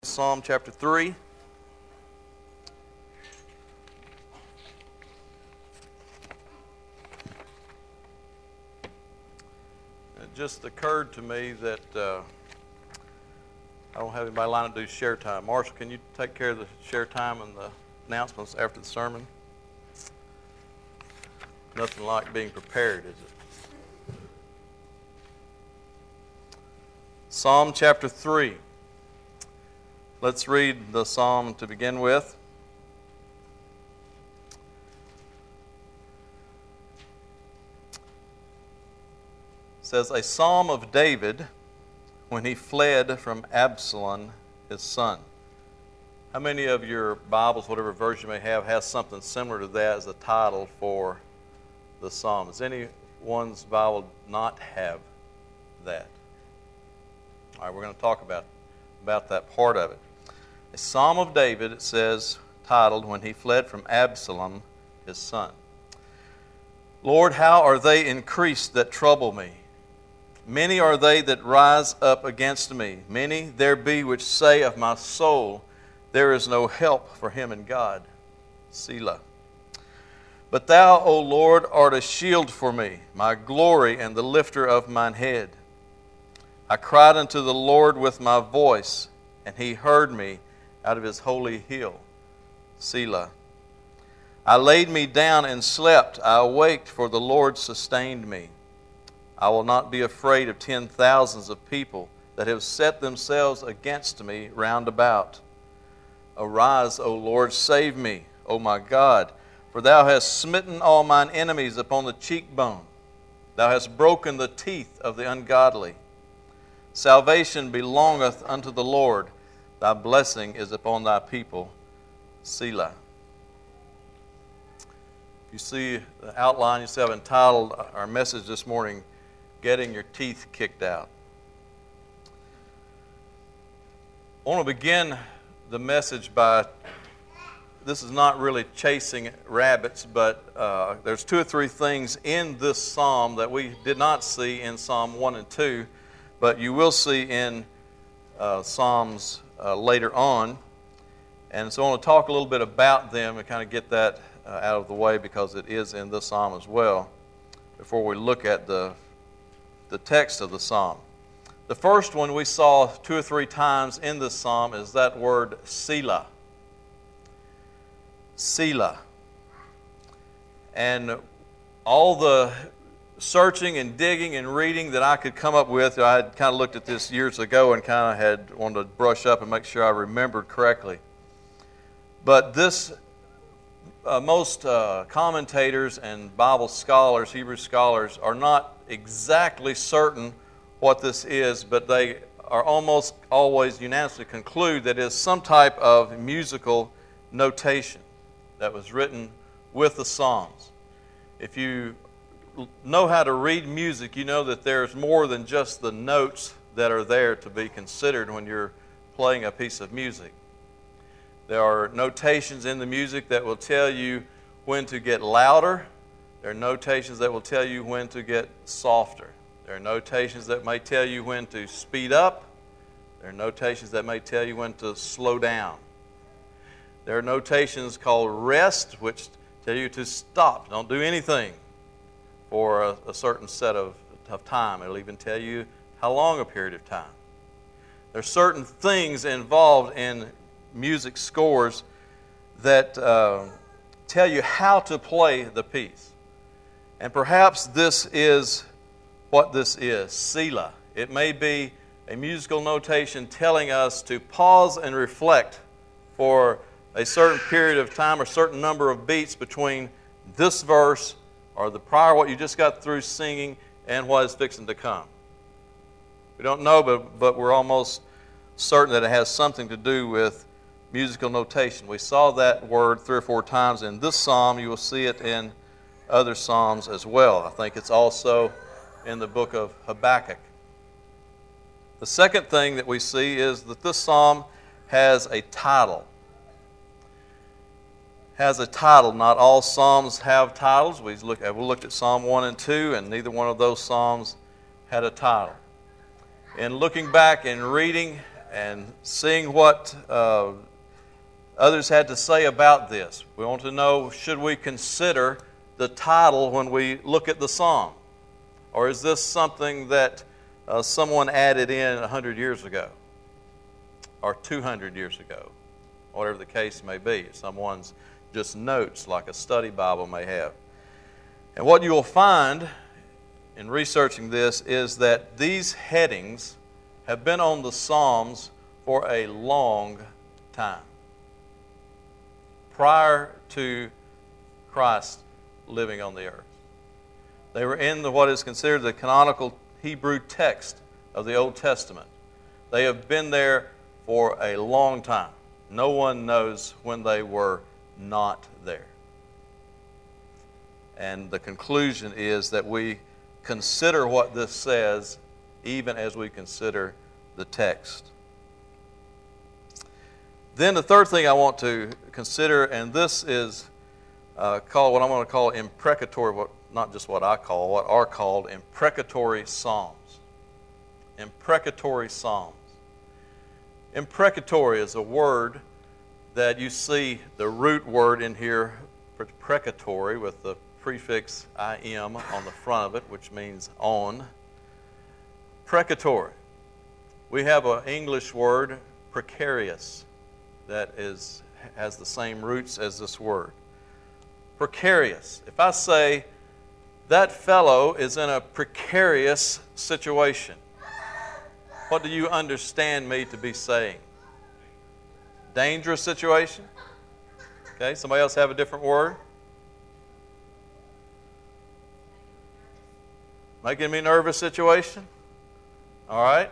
Psalm chapter 3. It just occurred to me that I don't have anybody lined up to do share time. Marshall, can you take care of the share time and the announcements after the sermon? Nothing like being prepared, is it? Psalm chapter 3. Let's read the psalm to begin with. It says, a psalm of David when he fled from Absalom, his son. How many of your Bibles, whatever version you may have, has something similar to that as a title for the psalm? Does anyone's Bible not have that? All right, we're going to talk about that part of it. A psalm of David, it says, titled, when he fled from Absalom, his son. Lord, how are they increased that trouble me? Many are they that rise up against me. Many there be which say of my soul, there is no help for him in God. Selah. But thou, O Lord, art a shield for me, my glory and the lifter of mine head. I cried unto the Lord with my voice, and he heard me out of his holy hill. Selah. I laid me down and slept. I awaked, for the Lord sustained me. I will not be afraid of 10,000s of people that have set themselves against me round about. Arise, O Lord, save me, O my God, for thou hast smitten all mine enemies upon the cheekbone. Thou hast broken the teeth of the ungodly. Salvation belongeth unto the Lord. Thy blessing is upon thy people. Selah. You see the outline, you see I've entitled our message this morning, Getting Your Teeth Kicked Out. I want to begin the message by, this is not really chasing rabbits, but there's two or three things in this psalm that we did not see in Psalm 1 and 2, but you will see in Psalms later on. And so I want to talk a little bit about them and kind of get that out of the way because it is in this psalm as well before we look at the text of the psalm. The first one we saw two or three times in this psalm is that word Selah. Selah. And all the searching and digging and reading that I could come up with, I had kind of looked at this years ago and kind of had wanted to brush up and make sure I remembered correctly. But this, most commentators and Bible scholars, Hebrew scholars, are not exactly certain what this is, but they are almost always unanimously conclude that it is some type of musical notation that was written with the Psalms. If you know how to read music, you know that there's more than just the notes that are there to be considered when you're playing a piece of music. There are notations in the music that will tell you when to get louder. There are notations that will tell you when to get softer. There are notations that may tell you when to speed up. There are notations that may tell you when to slow down. There are notations called rest, which tell you to stop. Don't do anything for a certain set of time. It'll even tell you how long a period of time. There are certain things involved in music scores that tell you how to play the piece. And perhaps this is what this is, Selah. It may be a musical notation telling us to pause and reflect for a certain period of time or certain number of beats between this verse or the prior, what you just got through singing, and what is fixing to come. We don't know, but we're almost certain that it has something to do with musical notation. We saw that word 3 or 4 times in this psalm. You will see it in other psalms as well. I think it's also in the book of Habakkuk. The second thing that we see is that this psalm has a title. Has a title. Not all psalms have titles. We looked at Psalm 1 and 2, and neither one of those psalms had a title. In looking back and reading and seeing what others had to say about this. We want to know, should we consider the title when we look at the psalm? Or is this something that someone added in 100 years ago? Or 200 years ago? Whatever the case may be. Someone's just notes like a study Bible may have. And what you will find in researching this is that these headings have been on the Psalms for a long time. Prior to Christ living on the earth. They were in what is considered the canonical Hebrew text of the Old Testament. They have been there for a long time. No one knows when they were not there. And the conclusion is that we consider what this says even as we consider the text. Then the third thing I want to consider, and this is called what I'm going to call imprecatory, not just what I call, what are called imprecatory psalms. Imprecatory psalms. Imprecatory is a word that you see the root word in here, precatory, with the prefix "im" on the front of it, which means on. Precatory. We have an English word, precarious, that has the same roots as this word. Precarious. If I say, that fellow is in a precarious situation, what do you understand me to be saying? Dangerous situation? Okay, somebody else have a different word? Making me nervous situation? All right.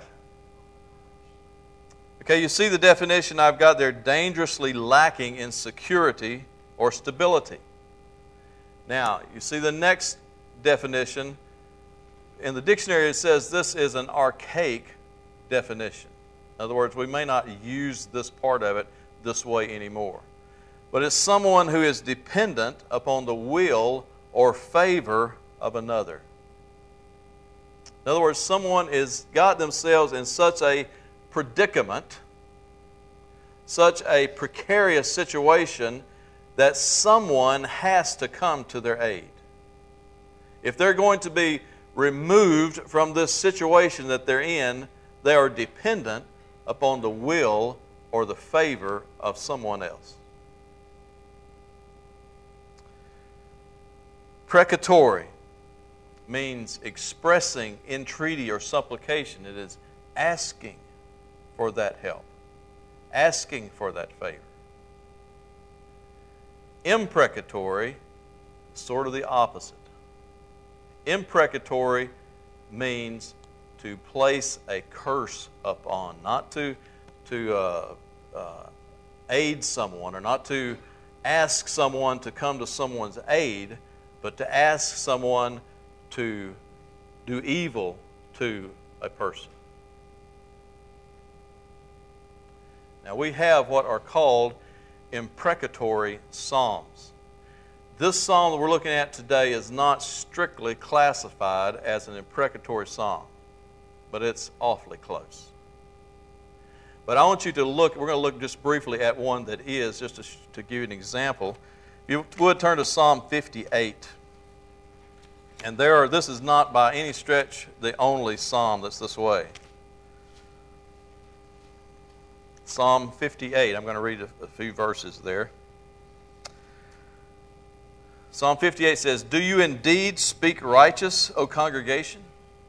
Okay, you see the definition I've got there, dangerously lacking in security or stability. Now, you see the next definition. In the dictionary it says this is an archaic definition. In other words, we may not use this part of it this way anymore. But it's someone who is dependent upon the will or favor of another. In other words, someone has got themselves in such a predicament, such a precarious situation, that someone has to come to their aid. If they're going to be removed from this situation that they're in, they are dependent upon the will or the favor of someone else. Precatory means expressing entreaty or supplication. It is asking for that help, asking for that favor. Imprecatory, sort of the opposite. Imprecatory means to place a curse upon, not to aid someone, or not to ask someone to come to someone's aid, but to ask someone to do evil to a person. Now we have what are called imprecatory psalms. This psalm that we're looking at today is not strictly classified as an imprecatory psalm, but it's awfully close. But I want you to look, we're going to look just briefly at one that is, just to give you an example. If you would turn to Psalm 58. And this is not by any stretch the only psalm that's this way. Psalm 58, I'm going to read a few verses there. Psalm 58 says, "Do you indeed speak righteous, O congregation?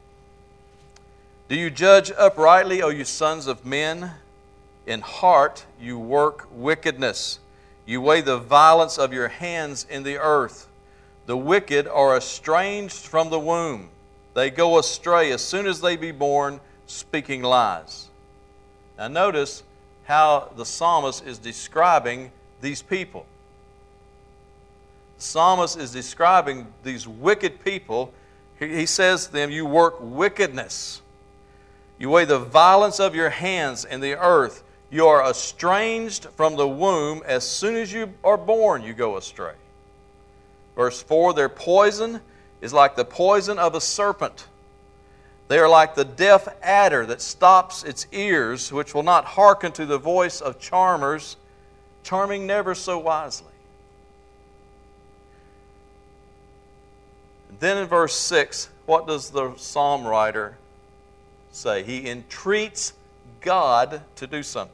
Do you judge uprightly, O you sons of men? In heart you work wickedness. You weigh the violence of your hands in the earth. The wicked are estranged from the womb. They go astray as soon as they be born, speaking lies." Now notice how the psalmist is describing these people. The psalmist is describing these wicked people. He says to them, you work wickedness. You weigh the violence of your hands in the earth. You are estranged from the womb. As soon as you are born, you go astray. Verse 4, their poison is like the poison of a serpent. They are like the deaf adder that stops its ears, which will not hearken to the voice of charmers, charming never so wisely. Then in verse 6, what does the psalm writer say? He entreats God to do something.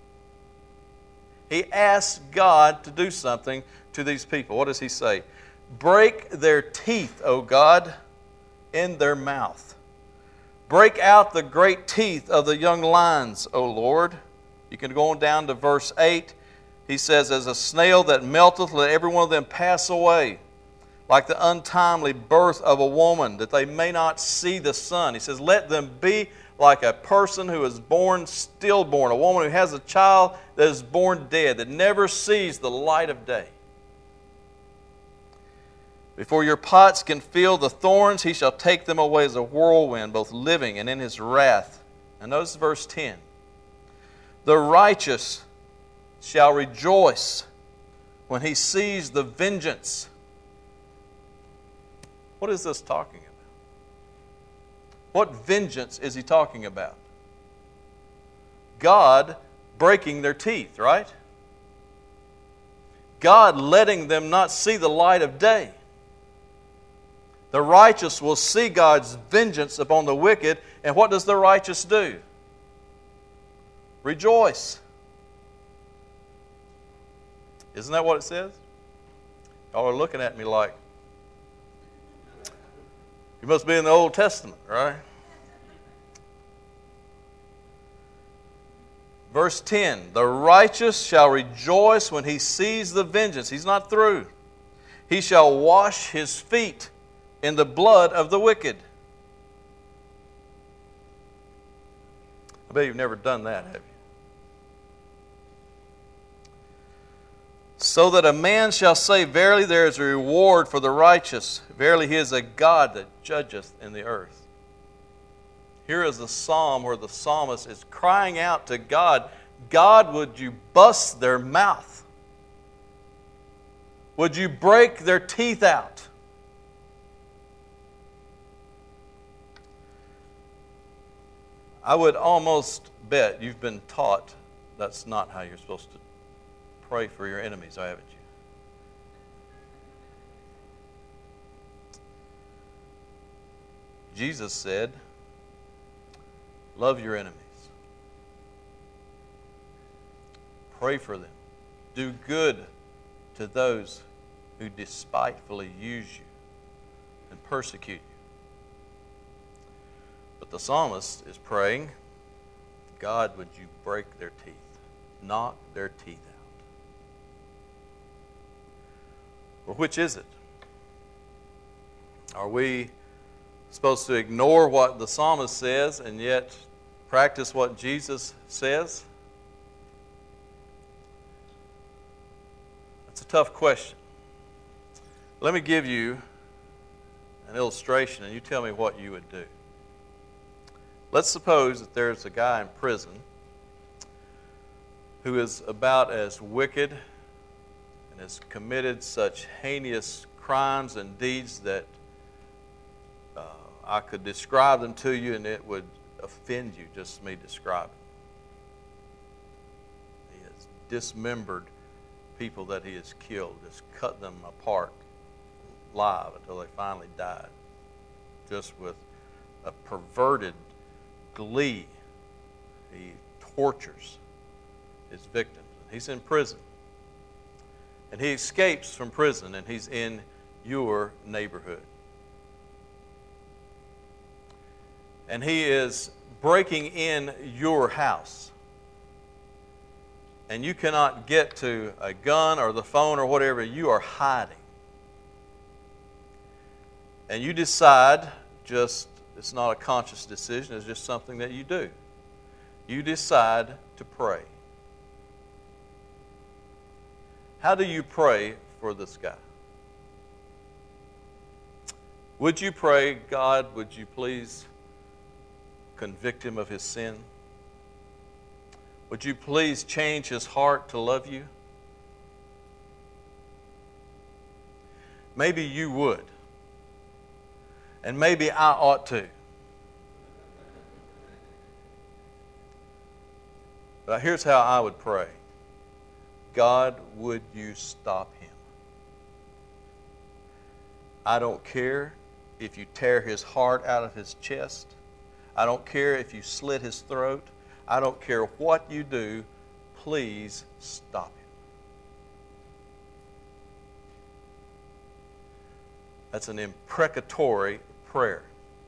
He asks God to do something to these people. What does he say? Break their teeth, O God, in their mouth. Break out the great teeth of the young lions, O Lord. You can go on down to verse 8. He says, as a snail that melteth, let every one of them pass away, like the untimely birth of a woman, that they may not see the sun. He says, let them be like a person who is born stillborn, a woman who has a child that is born dead, that never sees the light of day. Before your pots can feel the thorns, he shall take them away as a whirlwind, both living and in his wrath. And notice verse 10. The righteous shall rejoice when he sees the vengeance. What is this talking about? What vengeance is he talking about? God breaking their teeth, right? God letting them not see the light of day. The righteous will see God's vengeance upon the wicked, and what does the righteous do? Rejoice. Isn't that what it says? Y'all are looking at me like, you must be in the Old Testament, right? Verse 10, the righteous shall rejoice when he sees the vengeance. He's not through. He shall wash his feet in the blood of the wicked. I bet you've never done that, have you? So that a man shall say, verily there is a reward for the righteous. Verily he is a God that judgeth in the earth. Here is the psalm where the psalmist is crying out to God, God, would you bust their mouth? Would you break their teeth out? I would almost bet you've been taught that's not how you're supposed to pray for your enemies, haven't you? Jesus said, love your enemies. Pray for them. Do good to those who despitefully use you and persecute you. But the psalmist is praying, God, would you break their teeth, knock their teeth out? Or which is it? Are we supposed to ignore what the psalmist says and yet practice what Jesus says? That's a tough question. Let me give you an illustration and you tell me what you would do. Let's suppose that there's a guy in prison who is about as wicked and has committed such heinous crimes and deeds that I could describe them to you and it would offend you, just me describing. He has dismembered people that he has killed, just cut them apart live until they finally died, just with a perverted glee. He tortures his victims. He's in prison. And he escapes from prison and he's in your neighborhood. And he is breaking in your house. And you cannot get to a gun or the phone or whatever. You are hiding. And you decide, it's not a conscious decision, it's just something that you do. You decide to pray. How do you pray for this guy? Would you pray, God, would you please convict him of his sin? Would you please change his heart to love you? Maybe you would. And maybe I ought to. But here's how I would pray. God, would you stop him? I don't care if you tear his heart out of his chest. I don't care if you slit his throat. I don't care what you do. Please stop him. That's an imprecatory prayer.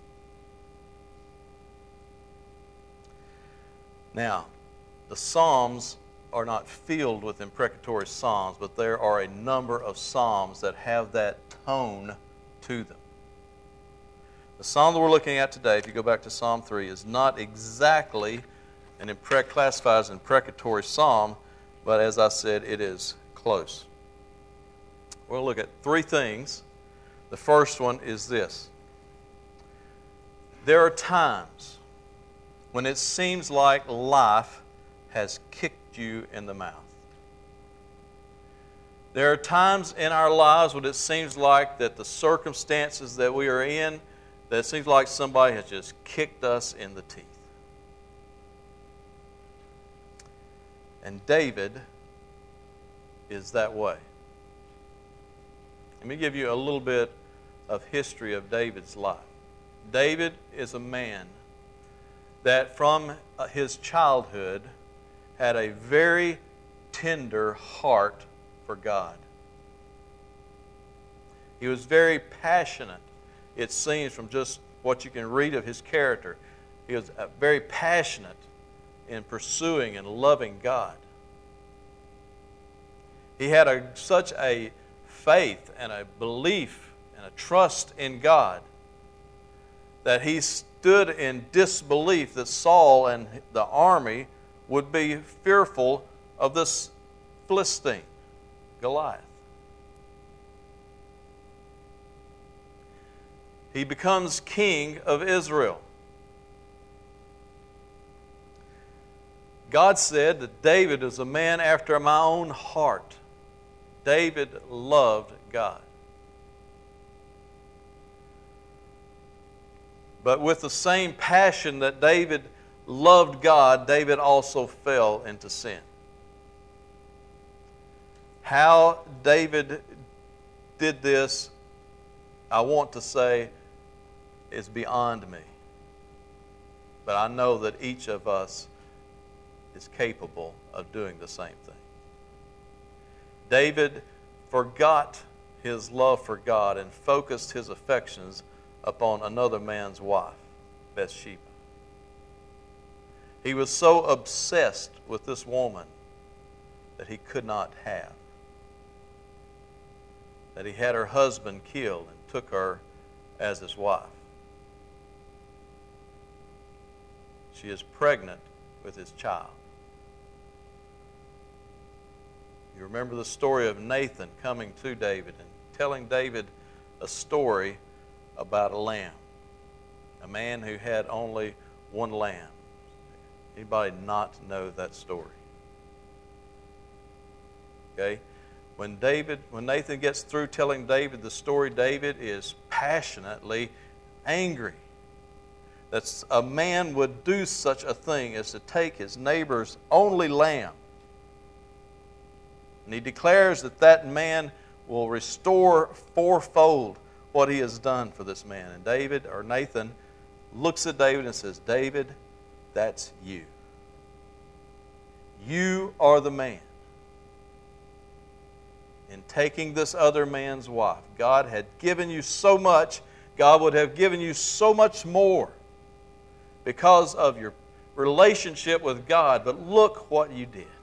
Now, the Psalms are not filled with imprecatory psalms, but there are a number of psalms that have that tone to them. The psalm that we're looking at today, if you go back to Psalm 3, is not exactly classified as an imprecatory psalm, but as I said, it is close. We'll look at three things. The first one is this. There are times when it seems like life has kicked you in the mouth. There are times in our lives when it seems like that the circumstances that we are in, that it seems like somebody has just kicked us in the teeth. And David is that way. Let me give you a little bit of history of David's life. David is a man that from his childhood had a very tender heart for God. He was very passionate, it seems, from just what you can read of his character. He was very passionate in pursuing and loving God. He had such a faith and a belief and a trust in God that he stood in disbelief that Saul and the army would be fearful of this Philistine, Goliath. He becomes king of Israel. God said that David is a man after my own heart. David loved God. But with the same passion that David loved God, David also fell into sin. How David did this, I want to say, is beyond me. But I know that each of us is capable of doing the same thing. David forgot his love for God and focused his affections upon another man's wife, Bathsheba. He was so obsessed with this woman that he could not have, that he had her husband killed and took her as his wife. She is pregnant with his child. You remember the story of Nathan coming to David and telling David a story about a lamb, a man who had only one lamb. Anybody not know that story? Okay? When Nathan gets through telling David the story, David is passionately angry that a man would do such a thing as to take his neighbor's only lamb. And he declares that that man will restore fourfold what he has done for this man. And Nathan looks at David and says, David, that's you. You are the man. In taking this other man's wife, God had given you so much, God would have given you so much more because of your relationship with God. But look what you did.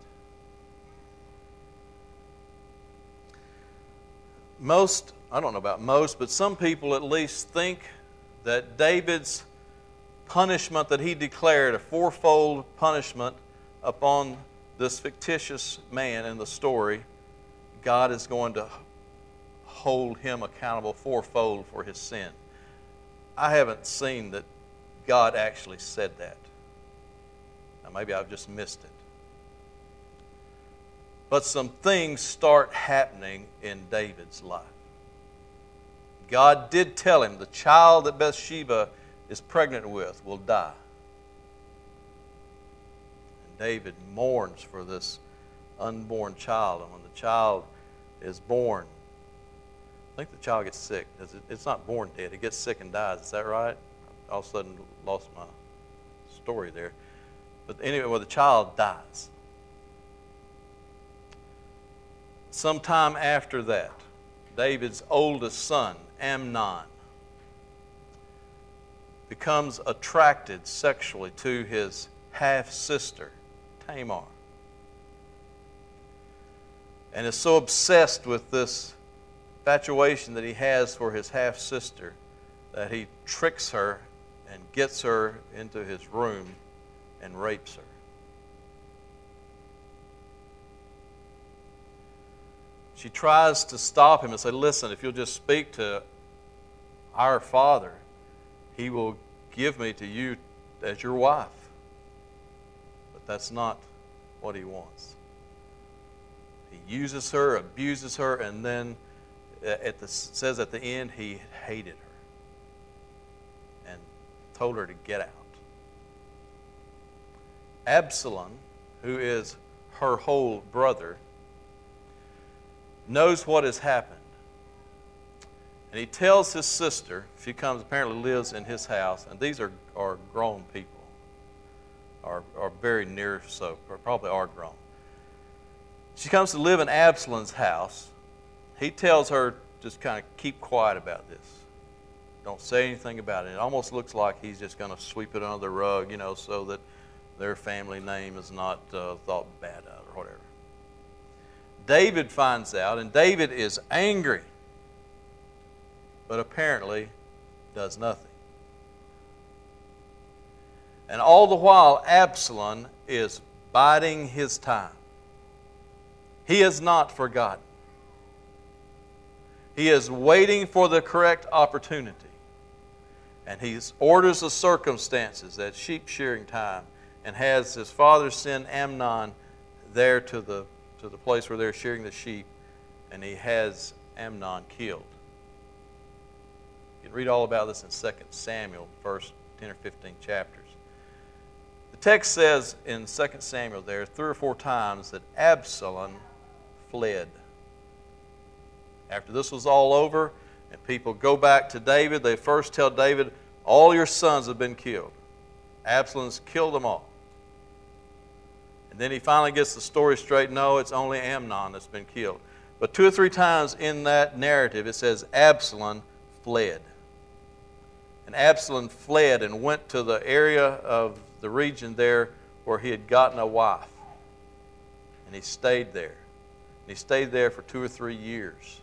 I don't know about most, but some people at least think that David's punishment that he declared, a fourfold punishment upon this fictitious man in the story, God is going to hold him accountable fourfold for his sin. I haven't seen that God actually said that. Now maybe I've just missed it. But some things start happening in David's life. God did tell him the child that Bathsheba is pregnant with will die. David mourns for this unborn child. And when the child is born, I think the child gets sick. It's not born dead. It gets sick and dies. Is that right? All of a sudden lost my story there. But anyway, well, the child dies. Sometime after that, David's oldest son, Amnon, becomes attracted sexually to his half-sister, Tamar, and is so obsessed with this infatuation that he has for his half-sister that he tricks her and gets her into his room and rapes her. She tries to stop him and say, listen, if you'll just speak to our father, he will give me to you as your wife. But that's not what he wants. He uses her, abuses her, and then says at the end he hated her and told her to get out. Absalom, who is her whole brother, knows what has happened. And he tells his sister, she comes, apparently lives in his house, and these are grown people, are very near so, or probably are grown. She comes to live in Absalom's house. He tells her, just kind of keep quiet about this. Don't say anything about it. It almost looks like he's just going to sweep it under the rug, so that their family name is not thought bad of or whatever. David finds out, and David is angry, but apparently does nothing. And all the while, Absalom is biding his time. He has not forgotten. He is waiting for the correct opportunity. And he orders the circumstances at sheep shearing time and has his father send Amnon there to the place where they're shearing the sheep, and he has Amnon killed. You can read all about this in 2 Samuel, first 10 or 15 chapters. The text says in 2 Samuel there 3 or 4 times that Absalom fled. After this was all over, and people go back to David, they first tell David, all your sons have been killed. Absalom's killed them all. And then he finally gets the story straight. No, it's only Amnon that's been killed. But 2 or 3 times in that narrative, it says Absalom fled. And Absalom fled and went to the area of the region there where he had gotten a wife. And he stayed there. And he stayed there for 2 or 3 years.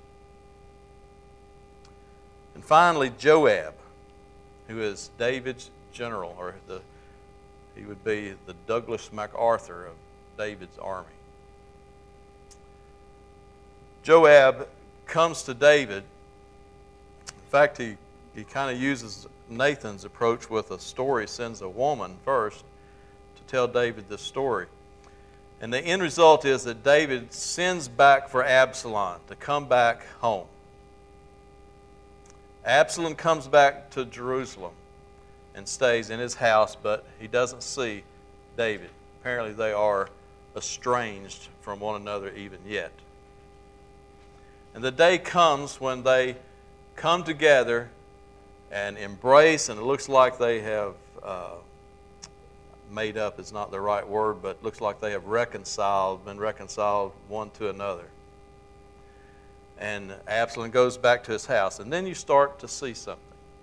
And finally, Joab, who is David's general, or he would be the Douglas MacArthur of David's army. Joab comes to David. In fact, he kind of uses Nathan's approach with a story, sends a woman first to tell David this story. And the end result is that David sends back for Absalom to come back home. Absalom comes back to Jerusalem and stays in his house, but he doesn't see David. Apparently they are estranged from one another even yet. And the day comes when they come together and embrace, and it looks like they have made up is not the right word, but it looks like they have been reconciled one to another. And Absalom goes back to his house. And then you start to see something.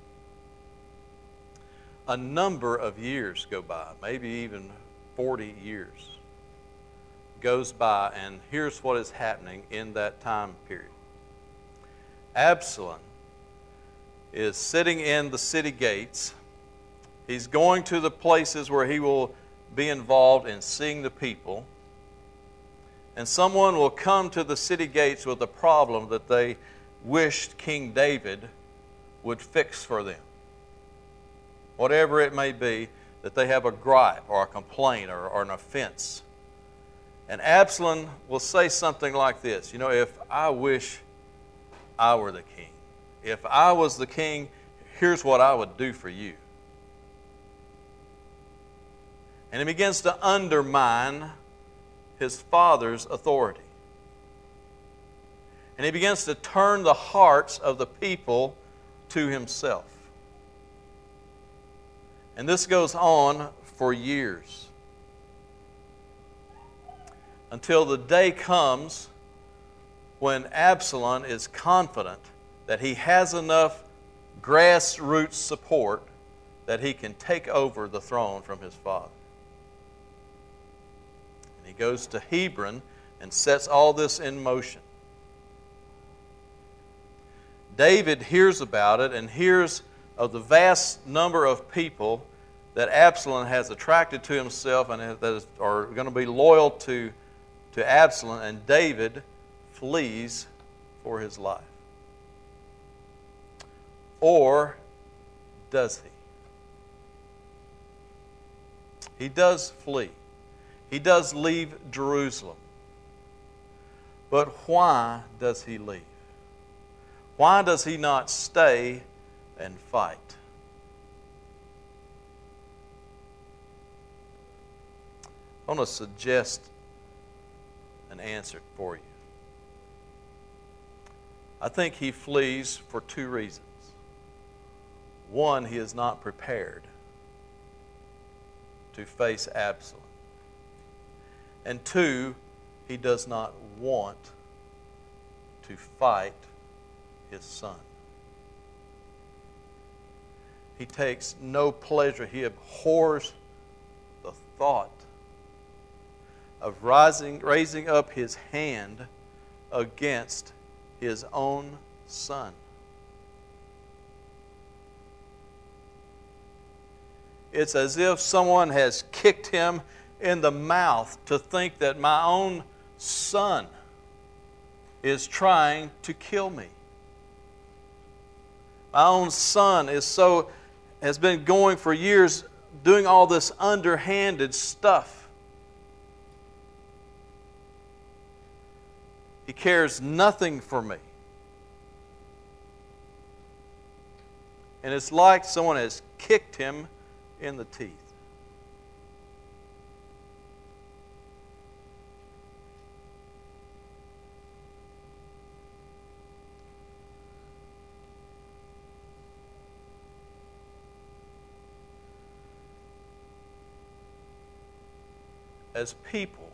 A number of years go by, maybe even 40 years goes by, and here's what is happening in that time period. Absalom is sitting in the city gates. He's going to the places where he will be involved in seeing the people. And someone will come to the city gates with a problem that they wished King David would fix for them. Whatever it may be, that they have a gripe or a complaint or an offense. And Absalom will say something like this, if I wish I were the king. If I was the king, here's what I would do for you. And he begins to undermine his father's authority. And he begins to turn the hearts of the people to himself. And this goes on for years, until the day comes when Absalom is confident that he has enough grassroots support that he can take over the throne from his father. And he goes to Hebron and sets all this in motion. David hears about it and hears of the vast number of people that Absalom has attracted to himself and that are going to be loyal to Absalom, and David flees for his life. Or does he? He does flee. He does leave Jerusalem. But why does he leave? Why does he not stay and fight? I want to suggest an answer for you. I think he flees for two reasons. One, he is not prepared to face Absalom. And two, he does not want to fight his son. He takes no pleasure. He abhors the thought of raising up his hand against his own son. It's as if someone has kicked him in the mouth to think that my own son is trying to kill me. My own son has been going for years doing all this underhanded stuff. He cares nothing for me. And it's like someone has kicked him in the teeth. As people,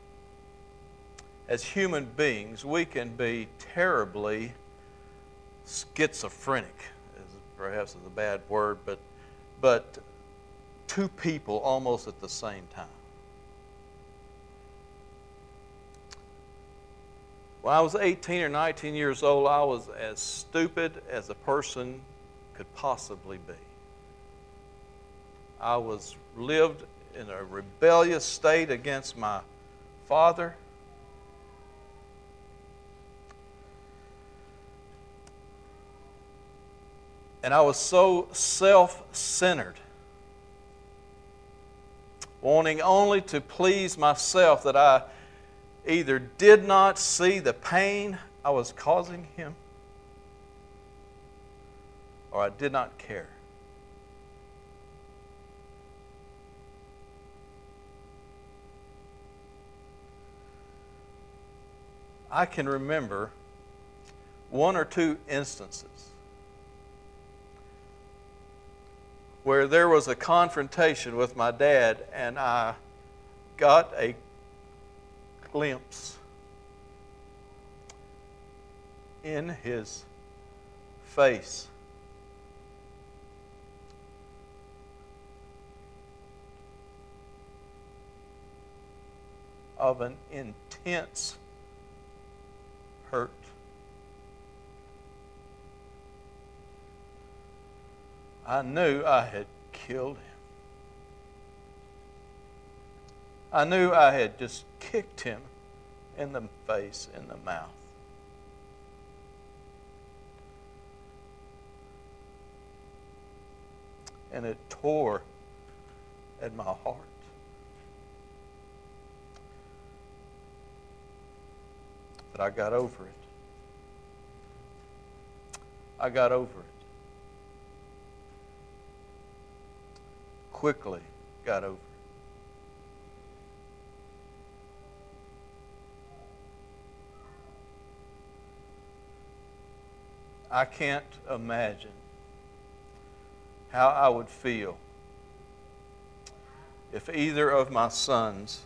as human beings, we can be terribly schizophrenic, perhaps is a bad word, but two people almost at the same time. When I was 18 or 19 years old, I was as stupid as a person could possibly be. I lived in a rebellious state against my father. And I was so self-centered, wanting only to please myself, that I either did not see the pain I was causing him, or I did not care. I can remember one or two instances where there was a confrontation with my dad, and I got a glimpse in his face of an intense hurt. I knew I had killed him. I knew I had just kicked him in the face, in the mouth. And it tore at my heart. But I got over it. I got over it. Quickly got over it. I can't imagine how I would feel if either of my sons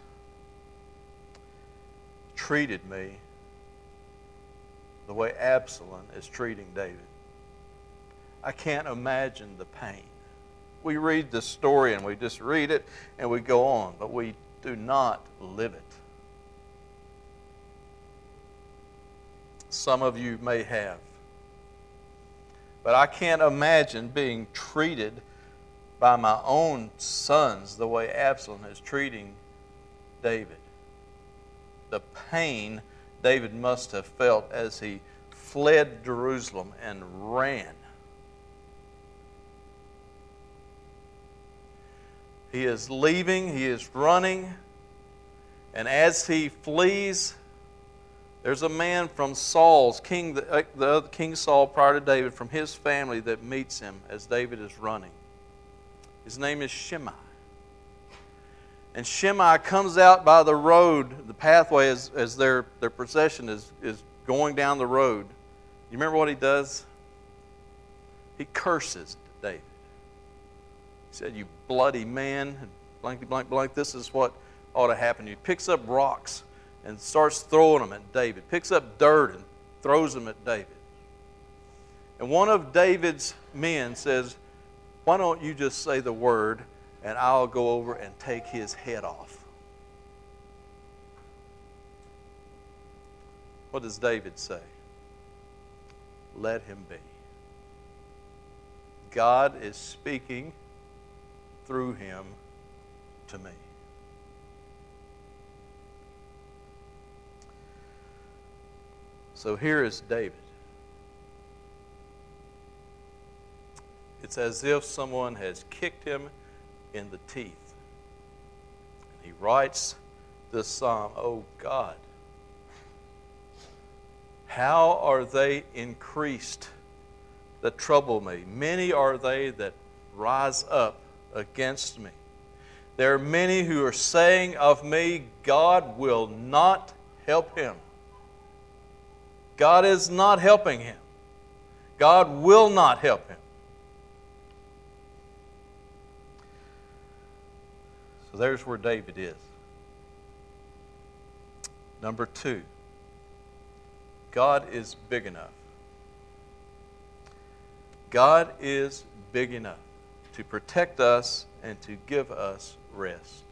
treated me the way Absalom is treating David. I can't imagine the pain. We read the story and we just read it and we go on, but we do not live it. Some of you may have. But I can't imagine being treated by my own sons the way Absalom is treating David. The pain David must have felt as he fled Jerusalem and ran. He is leaving, he is running, and as he flees, there's a man from Saul's, King Saul prior to David, from his family that meets him as David is running. His name is Shimei. And Shimei comes out by the road, the pathway, as their procession is going down the road. You remember what he does? He curses David. He said, "You bloody man," blankety blank blank, this is what ought to happen. He picks up rocks and starts throwing them at David. Picks up dirt and throws them at David. And one of David's men says, "Why don't you just say the word and I'll go over and take his head off?" What does David say? Let him be. God is speaking through him to me. So here is David. It's as if someone has kicked him in the teeth. He writes this psalm, "Oh God, how are they increased that trouble me? Many are they that rise up against me. There are many who are saying of me, God will not help him." God is not helping him. God will not help him. So there's where David is. Number 2, God is big enough. God is big enough to protect us and to give us rest.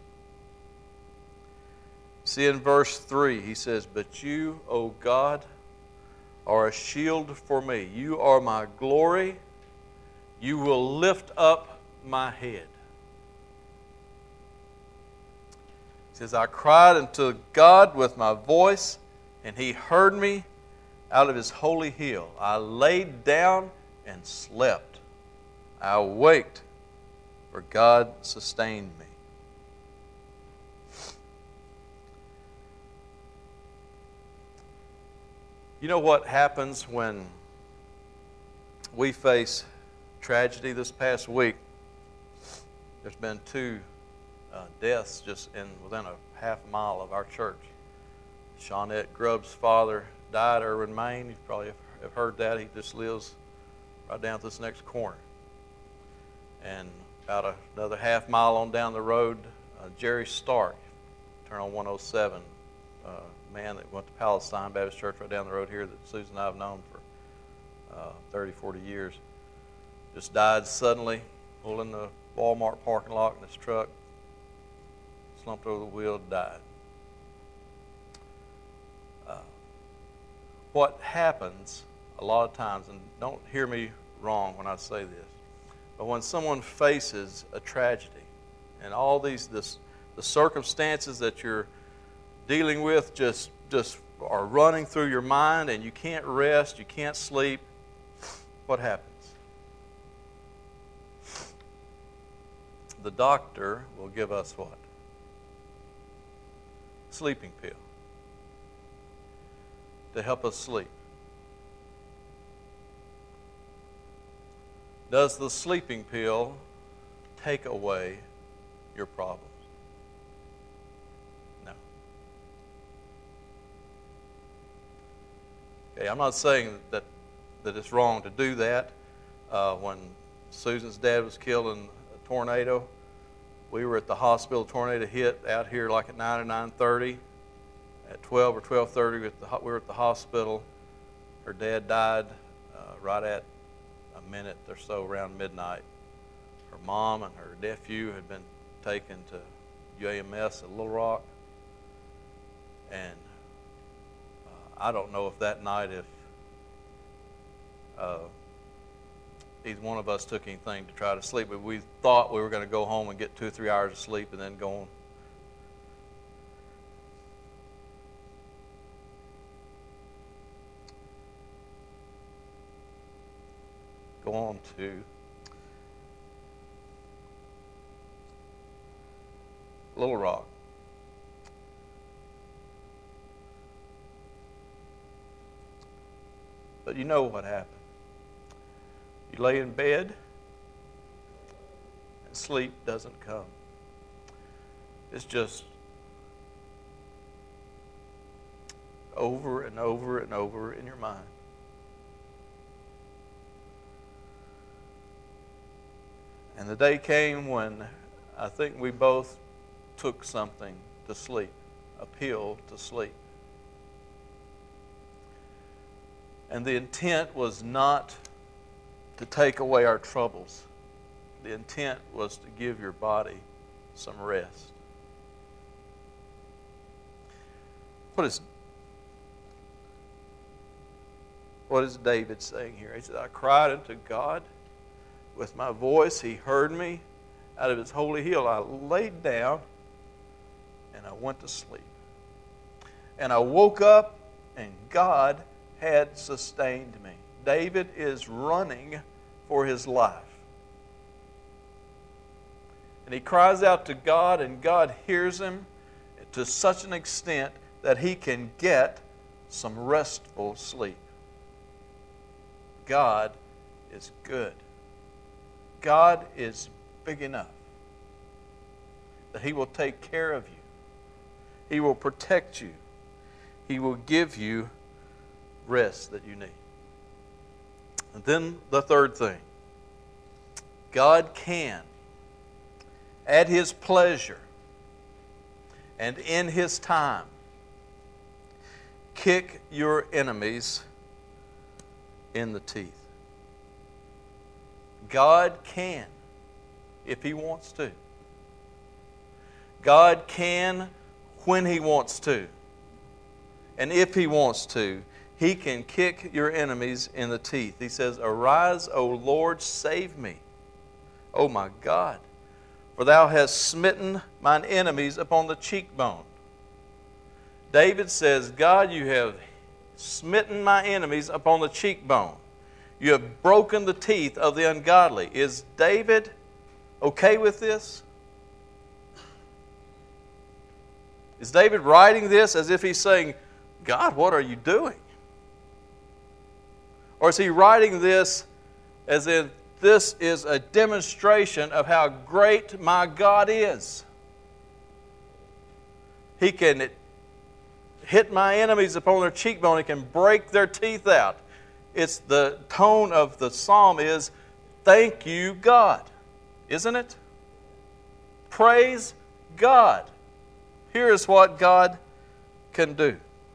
See, in verse 3, he says, "But you, O God, are a shield for me. You are my glory. You will lift up my head." He says, "I cried unto God with my voice, and he heard me out of his holy hill. I laid down and slept. I awaked, for God sustained me." You know what happens when we face tragedy? This past week, there's been 2 deaths just within a half mile of our church. Shawnette Grubb's father died, Irwin Main. You probably have heard that. He just lives right down this next corner. And about another half mile on down the road, Jerry Stark, turn on 107, man that went to Palestine Baptist Church right down the road here that Susan and I have known for 30, 40 years, just died suddenly, pulled in the Walmart parking lot in his truck, slumped over the wheel, died. What happens a lot of times, and don't hear me wrong when I say this, but when someone faces a tragedy and all the circumstances that you're dealing with just are running through your mind and you can't rest, you can't sleep, what happens? The doctor will give us what? Sleeping pill to help us sleep. Does the sleeping pill take away your problems? No. Okay, I'm not saying that that it's wrong to do that. When Susan's dad was killed in a tornado, we were at the hospital. Tornado hit out here like at 9 or 9:30. At 12 or 12:30, we were at the hospital. Her dad died right at a minute or so around midnight. Her mom and her nephew had been taken to UAMS at Little Rock. And I don't know if that night, if either one of us took anything to try to sleep, but we thought we were going to go home and get 2 or 3 hours of sleep and then go on to Little Rock. But you know what happened. You lay in bed and sleep doesn't come. It's just over and over and over in your mind. And the day came when I think we both took something to sleep, a pill to sleep. And the intent was not to take away our troubles. The intent was to give your body some rest. What is David saying here? He said, I cried unto God with my voice. He heard me. Out of his holy hill I laid down and I went to sleep. And I woke up and God had sustained me. David is running for his life. And he cries out to God, and God hears him to such an extent that he can get some restful sleep. God is good. God is big enough that He will take care of you. He will protect you. He will give you rest that you need. And then the third thing, God can, at His pleasure and in His time, kick your enemies in the teeth. God can, if He wants to. God can when He wants to. And if He wants to, He can kick your enemies in the teeth. He says, Arise, O Lord, save me. O my God, for Thou hast smitten mine enemies upon the cheekbone. David says, God, You have smitten my enemies upon the cheekbone. You have broken the teeth of the ungodly. Is David okay with this? Is David writing this as if he's saying, God, what are you doing? Or is he writing this as if this is a demonstration of how great my God is? He can hit my enemies upon their cheekbone. He can break their teeth out. It's the tone of the psalm is, thank you, God. Isn't it? Praise God. Here is what God can do.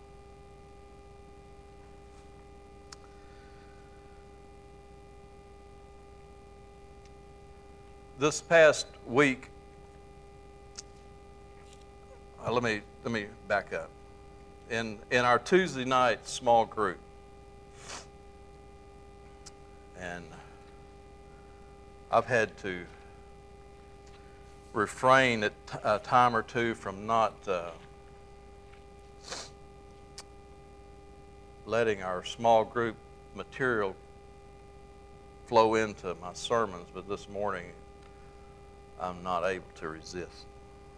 This past week, let me back up. In our Tuesday night small group, and I've had to refrain at a time or two from not letting our small group material flow into my sermons, but this morning I'm not able to resist.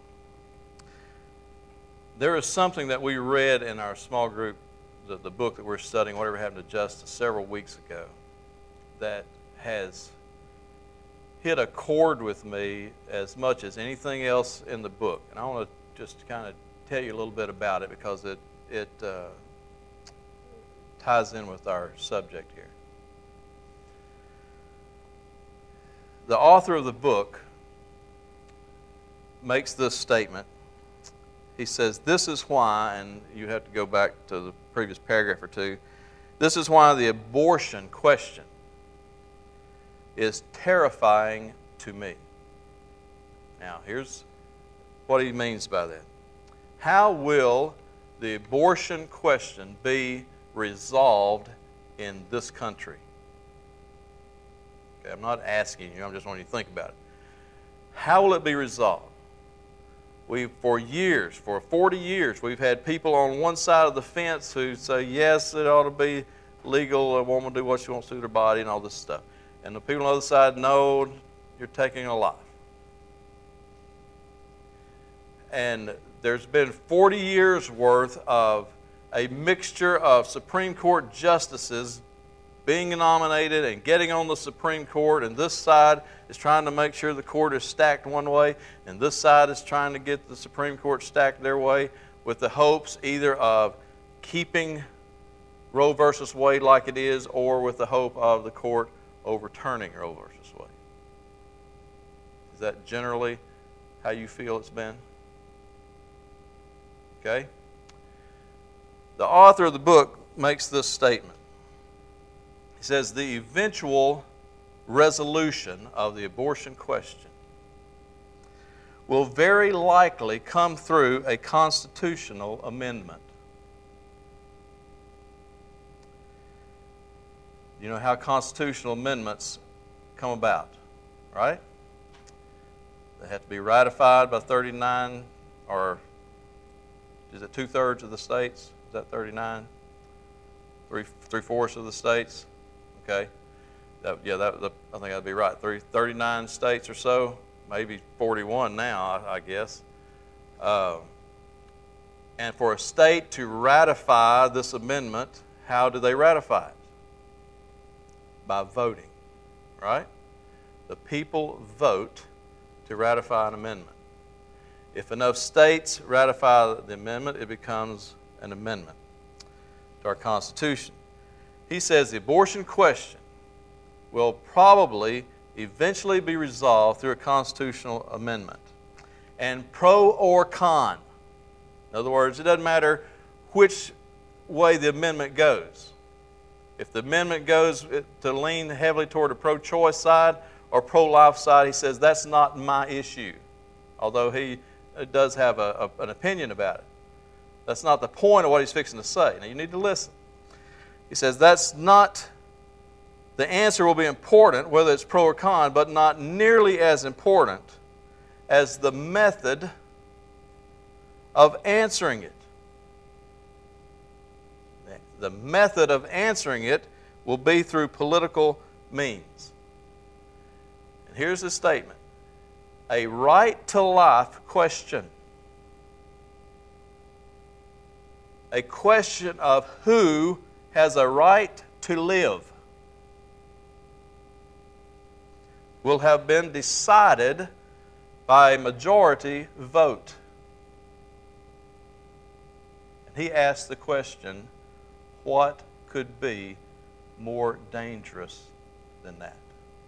There is something that we read in our small group, the book that we're studying, Whatever Happened to Justice, several weeks ago, that has hit a chord with me as much as anything else in the book. And I want to just kind of tell you a little bit about it because it ties in with our subject here. the author of the book makes this statement. He says, this is why, and you have to go back to the previous paragraph or two, this is why the abortion question is terrifying to me. Now, here's what he means by that. How will the abortion question be resolved in this country? Okay, I'm not asking you, I'm just wanting you to think about it. How will it be resolved? For 40 years, we've had people on one side of the fence who say, yes, it ought to be legal, a woman do what she wants to with her body and all this stuff. And the people on the other side, no, you're taking a life. And there's been 40 years worth of a mixture of Supreme Court justices being nominated and getting on the Supreme Court, and this side is trying to make sure the court is stacked one way, and this side is trying to get the Supreme Court stacked their way with the hopes either of keeping Roe versus Wade like it is or with the hope of the court overturning Roe versus Wade. Is that generally how you feel it's been? Okay? The author of the book makes this statement. He says, the eventual resolution of the abortion question will very likely come through a constitutional amendment. You know how constitutional amendments come about, right? They have to be ratified by 39, or is it 2/3 of the states? Is that 39? Three-fourths of the states? Okay. I think that'd be right. 39 states or so, maybe 41 now, I guess. And for a state to ratify this amendment, how do they ratify it? By voting, right? The people vote to ratify an amendment. If enough states ratify the amendment, it becomes an amendment to our Constitution. He says the abortion question will probably eventually be resolved through a constitutional amendment. And pro or con, in other words, it doesn't matter which way the amendment goes. If the amendment goes to lean heavily toward the pro-choice side or pro-life side, he says that's not my issue, although he does have an opinion about it. That's not the point of what he's fixing to say. Now, you need to listen. He says that's not, the answer will be important, whether it's pro or con, but not nearly as important as the method of answering it. The method of answering it will be through political means. And here's the statement. A right to life question. A question of who has a right to live will have been decided by a majority vote. And he asked the question, what could be more dangerous than that?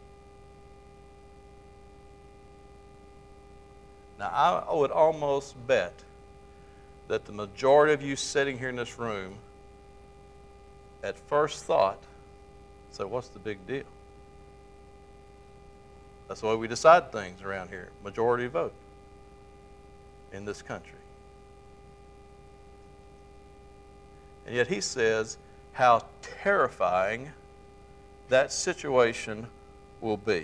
Now, I would almost bet that the majority of you sitting here in this room, at first thought, say, what's the big deal? That's the way we decide things around here. Majority vote in this country. And yet he says how terrifying that situation will be.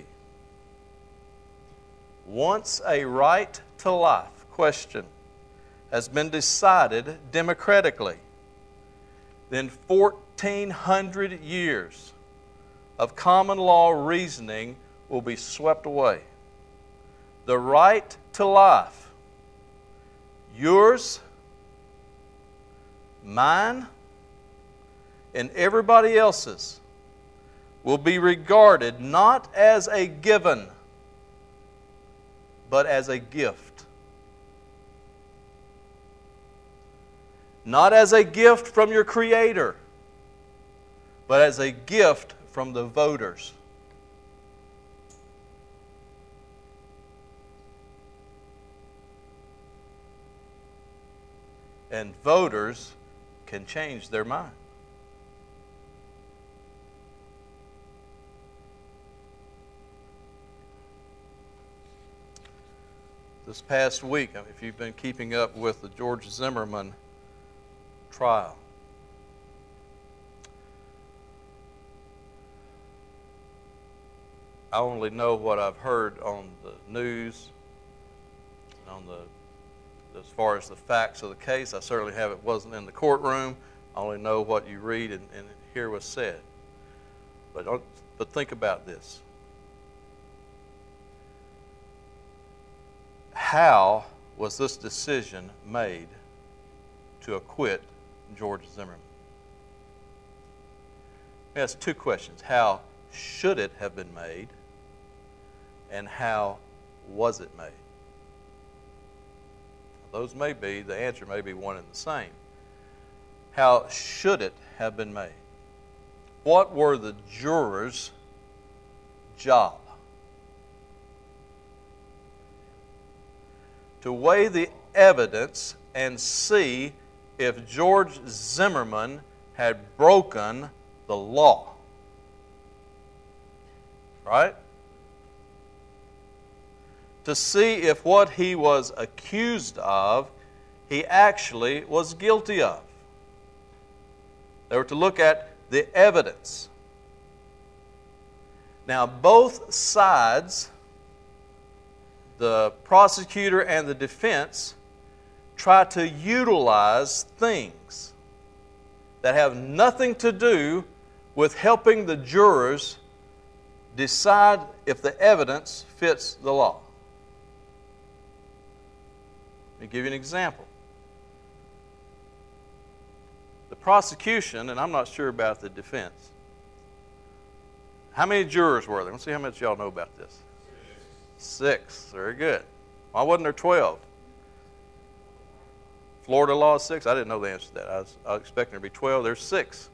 Once a right to life question has been decided democratically, then 1,400 years of common law reasoning will be swept away. The right to life, yours, mine, and everybody else's, will be regarded not as a given, but as a gift. Not as a gift from your Creator, but as a gift from the voters. and voters can change their mind. This past week, if you've been keeping up with the George Zimmerman trial, I only know what I've heard on the news, as far as the facts of the case. I certainly wasn't in the courtroom. I only know what you read and hear was said. But think about this. How was this decision made to acquit George Zimmerman? Let me ask two questions. How should it have been made? And how was it made? The answer may be one and the same. How should it have been made? What were the jurors' job? To weigh the evidence and see if George Zimmerman had broken the law. Right? To see if what he was accused of, he actually was guilty of. They were to look at the evidence. Now, both sides, the prosecutor and the defense, try to utilize things that have nothing to do with helping the jurors decide if the evidence fits the law. Let me give you an example. The prosecution, and I'm not sure about the defense. How many jurors were there? Let's see how much y'all know about this. 6. Very good. Why wasn't there 12? Florida law is 6? I didn't know the answer to that. I was expecting there to be 12. There's 6.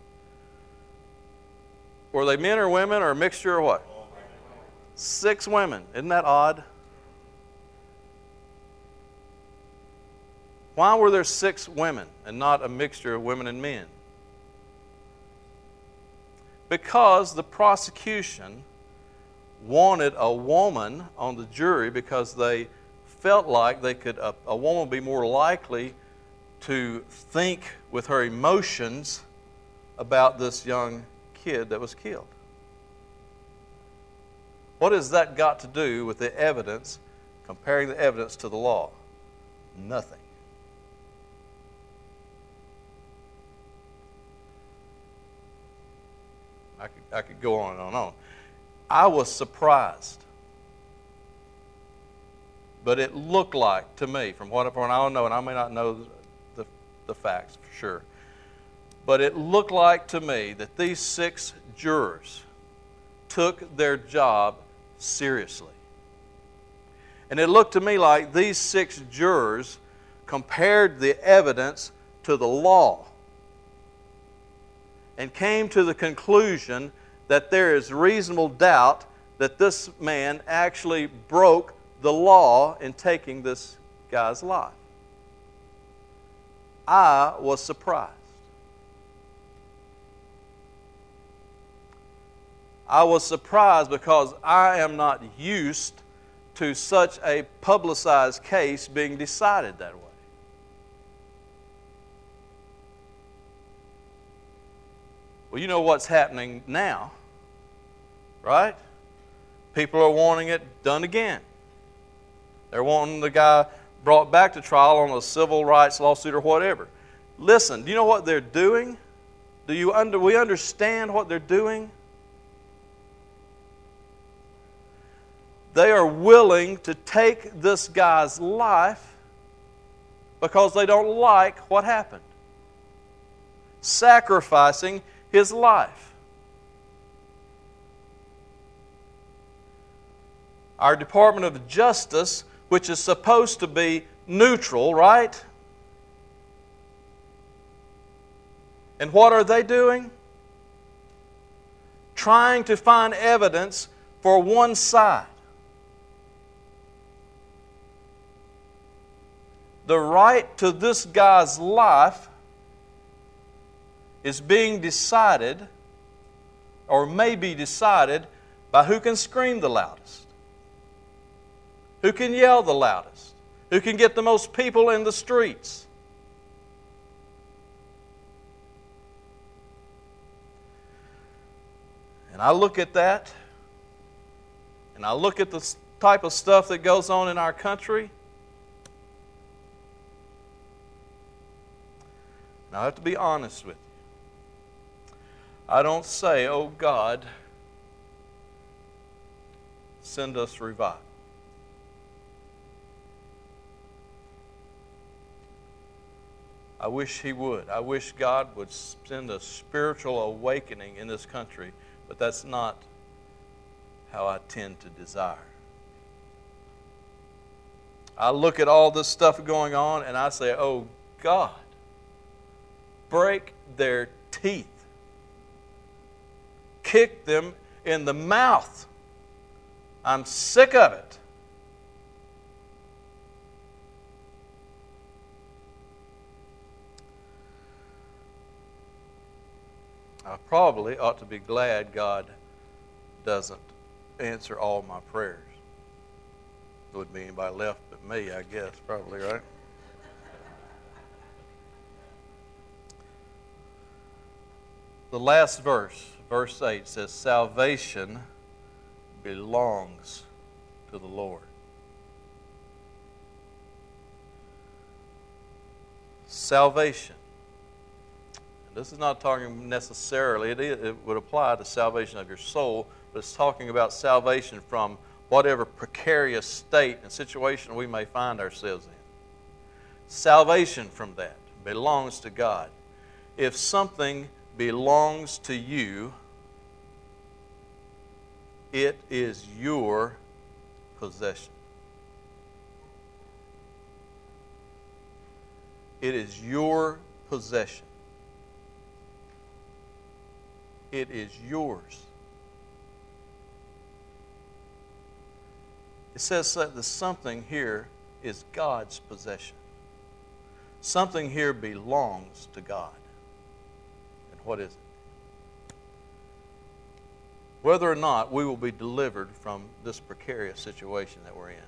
Were they men or women or a mixture or what? 6 women. Isn't that odd? Why were there 6 women and not a mixture of women and men? Because the prosecution wanted a woman on the jury because they felt like a woman would be more likely to think with her emotions about this young kid that was killed. What has that got to do with the evidence, comparing the evidence to the law? Nothing. I could go on and on and on. I was surprised. But it looked like to me, from what I don't know, and I may not know the facts for sure, but it looked like to me that these 6 jurors took their job seriously. And it looked to me like these 6 jurors compared the evidence to the law and came to the conclusion that there is reasonable doubt that this man actually broke the law in taking this guy's life. I was surprised. I was surprised because I am not used to such a publicized case being decided that way. Well, you know what's happening now, right? People are wanting it done again. They're wanting the guy brought back to trial on a civil rights lawsuit or whatever. Listen, do you know what they're doing? We understand what they're doing? They are willing to take this guy's life because they don't like what happened. Sacrificing his life. Our Department of Justice, which is supposed to be neutral, right? And what are they doing? Trying to find evidence for one side. the right to this guy's life is being decided, or may be decided, by who can scream the loudest, who can yell the loudest, who can get the most people in the streets. And I look at that, and I look at the type of stuff that goes on in our country, and I have to be honest with you. I don't say, "Oh God, send us revival." I wish He would. I wish God would send a spiritual awakening in this country, but that's not how I tend to desire. I look at all this stuff going on and I say, "Oh God, break their teeth. Kick them in the mouth. I'm sick of it." I probably ought to be glad God doesn't answer all my prayers. There wouldn't be anybody left but me, I guess, probably, right? The last verse, verse 8, says, "Salvation belongs to the Lord." Salvation. This is not talking necessarily, it would apply to salvation of your soul, but it's talking about salvation from whatever precarious state and situation we may find ourselves in. Salvation from that belongs to God. If something belongs to you, it is your possession. It is your possession. It is yours. It says that the something here is God's possession. Something here belongs to God. And what is it? Whether or not we will be delivered from this precarious situation that we're in.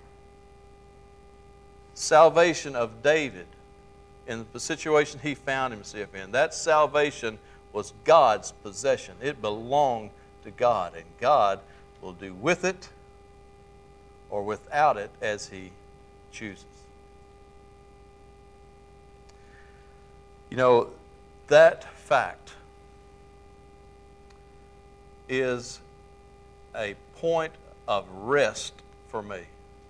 Salvation of David in the situation he found himself in. That salvation was God's possession. It belonged to God, and God will do with it or without it as He chooses. You know, that fact is a point of rest for me.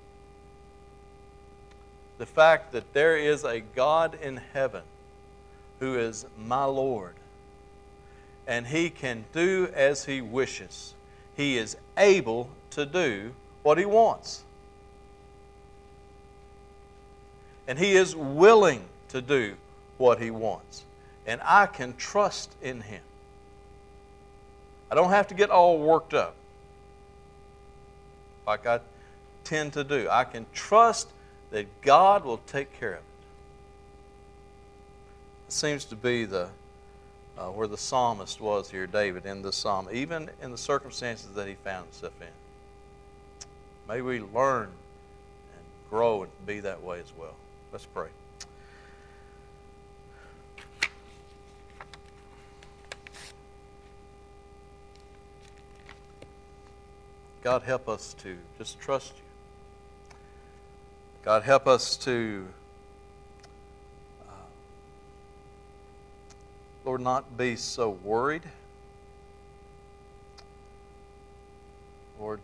The fact that there is a God in heaven who is my Lord, and He can do as He wishes. He is able to do what He wants. And He is willing to do what He wants. And I can trust in Him. I don't have to get all worked up like I tend to do. I can trust that God will take care of it. It seems to be where the psalmist was here, David, in the psalm, even in the circumstances that he found himself in. May we learn and grow and be that way as well. Let's pray. God, help us to just trust You. God, help us to, Lord, not be so worried. Lord,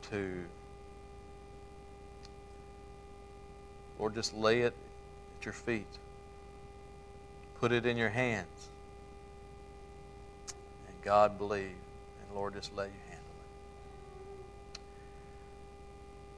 just lay it at Your feet. Put it in Your hands. And God, believe. And Lord, just let You